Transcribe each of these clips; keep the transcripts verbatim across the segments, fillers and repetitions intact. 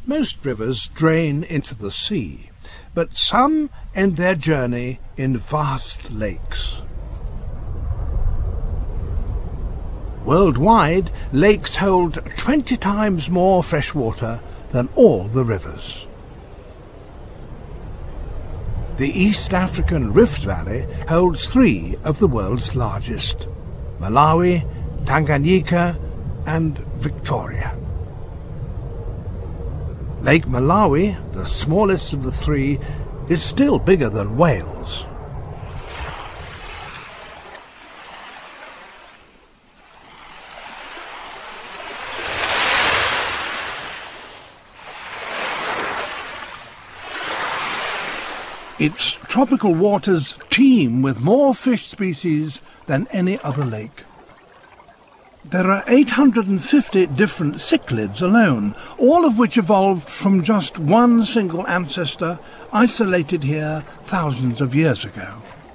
Most rivers drain into the sea, but some end their journey in vast lakes. Worldwide, lakes hold twenty times more fresh water than all the rivers. The East African Rift Valley holds three of the world's largest: Malawi, Tanganyika, and Victoria. Lake Malawi, the smallest of the three, is still bigger than Wales. Its tropical waters teem with more fish species than any other lake. There are eight hundred fifty different cichlids alone, all of which evolved from just one single ancestor, isolated here thousands of years ago.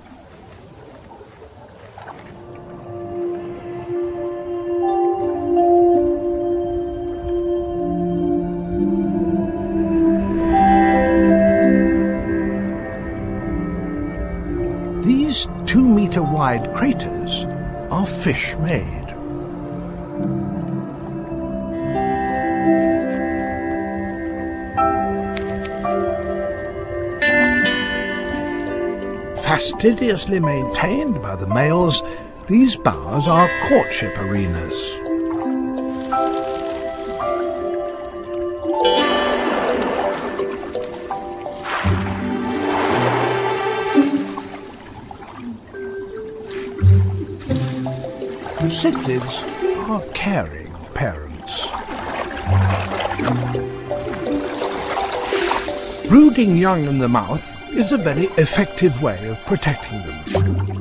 These two-metre-wide craters are fish-made. Fastidiously maintained by the males, these bowers are courtship arenas. Cichlids are caring parents. Brooding young in the mouth is a very effective way of protecting them.